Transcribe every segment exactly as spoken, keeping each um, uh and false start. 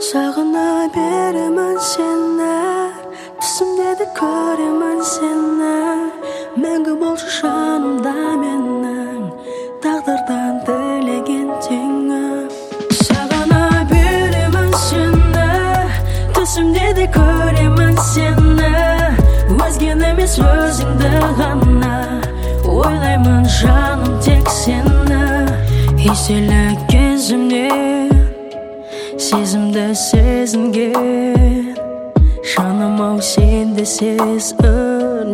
Сағына беремін сені, түсімде де көремін сені. Мәңгі болшы жанымда менің, тағдырдан тілеген теңім. Сағына беремін сені, түсімде де көремін сені. Өзген емес өзіңді ғана, ойлаймын жаным тек сені. Еселі кезімде сезімді сезінген, жаным-ау сенде сезінен.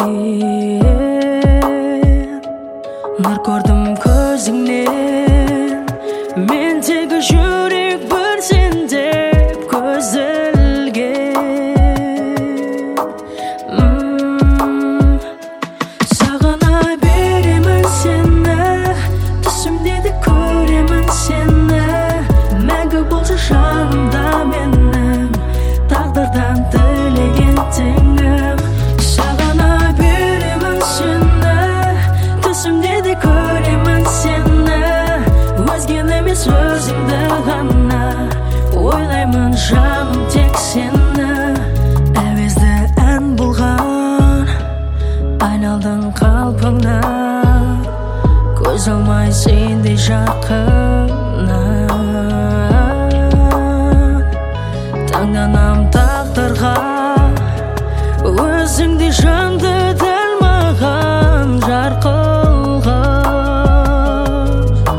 Нұр көрдім көзіңнен, мен тегі жүрек бір сен деп көзілген. Сағына беремін сені, түсімде де көремін сені. Мәңгі болшы жанымда менің, тағдырдан тілеген теңім. Сағына беремін сені, түсімде де көремін сені. Өзген емес өзіңді ғана, ойлаймын жаным тек сені. Әуезді ән болған, айналдың қалпыңнан, көз алмай сендей жақыннан. Таңданам тағдырға, өзіңдей жанды дәл маған жар қылған.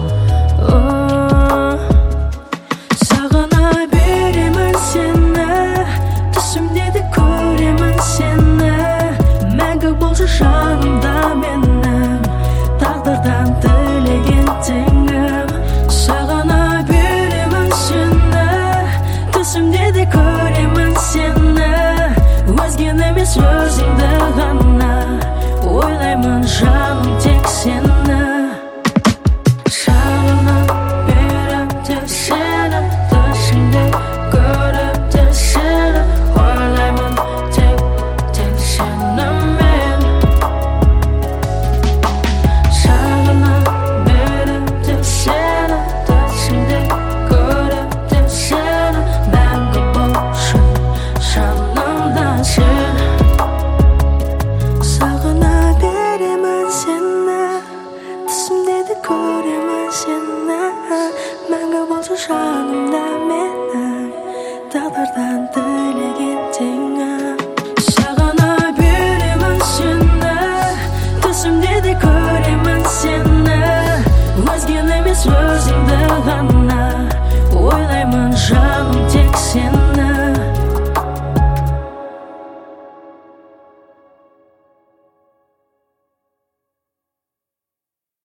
Сағына беремін сені, түсімде де көремін сені. Мәңгі болшы жанымда менің, тағдырдан тілеген теңім. Сағына беремін сені, түсімде де көремін сені. Өзген емес өзіңді ғана, ойлаймын жаным